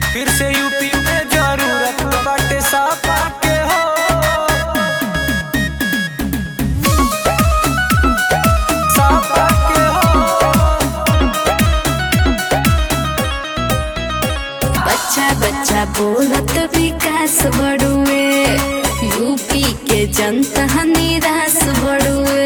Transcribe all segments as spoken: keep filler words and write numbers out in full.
फिर से यूपी में जरूरत बाटे सापा के हो। सापा के हो। बच्चा बच्चा बोलत विकास बढ़ुए, यूपी के जनता निराश बढ़ुए।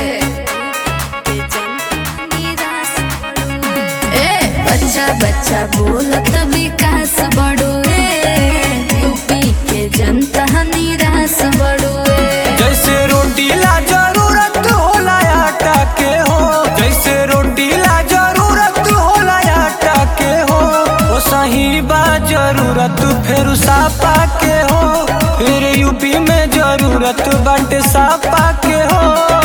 बच्चा बच्चा बोलत विकास बढ़ुए, यूपी के जनता निराश बढ़ुए। जैसे रोटी ला जरूरत होला आटा के हो, जैसे रोटी ला जरूरत होला आटा के हो, वो सही बा जरूरत फिर सापा के हो। फिर यूपी में जरूरत बाटे सापा के हो।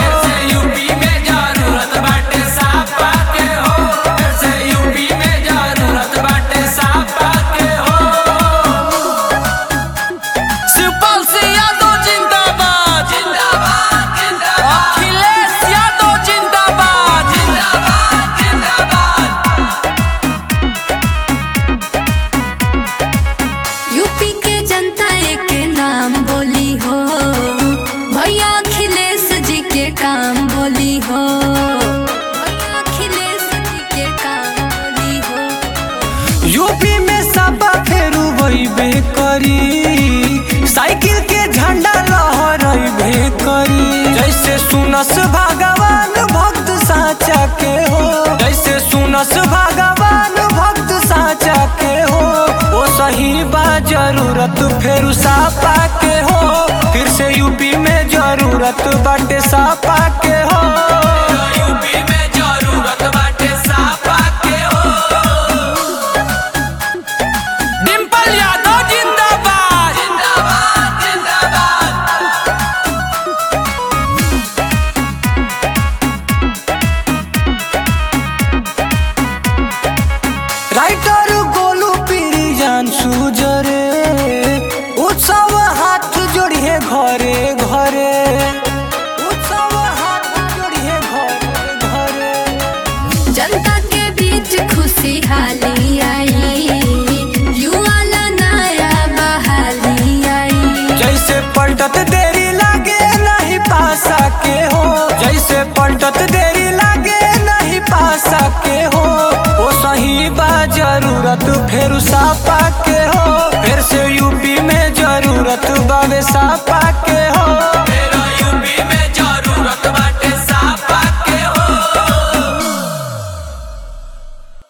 यूपी के जनता एक नाम बोली हो, भैया अखिलेश जी के काम बोली हो। भैया अखिलेश जी के काम बोली हो। यूपी में सबा फेरू वही करी, साइकिल के झंडा लहराइबे करी। जैसे सुनस भगवान भक्त साचा के हो, जैसे सुनस भगवान भक्त साचा के हो, वो सही बा जरूरत फिर सापा के हो। फिर से यूपी में जरूरत बाटे सापा के हो। यूपी में जरूरत बाटे सापा के हो। डिंपल यादव जिंदाबाद जिंदाबाद जिंदाबाद। राइटर गोलू पीरी जान सुजरे, उत्सव हाथ जोड़िए घरे घरे। उत्सव हाथ जोड़िए घरे घरे। जनता के बीच खुशहाली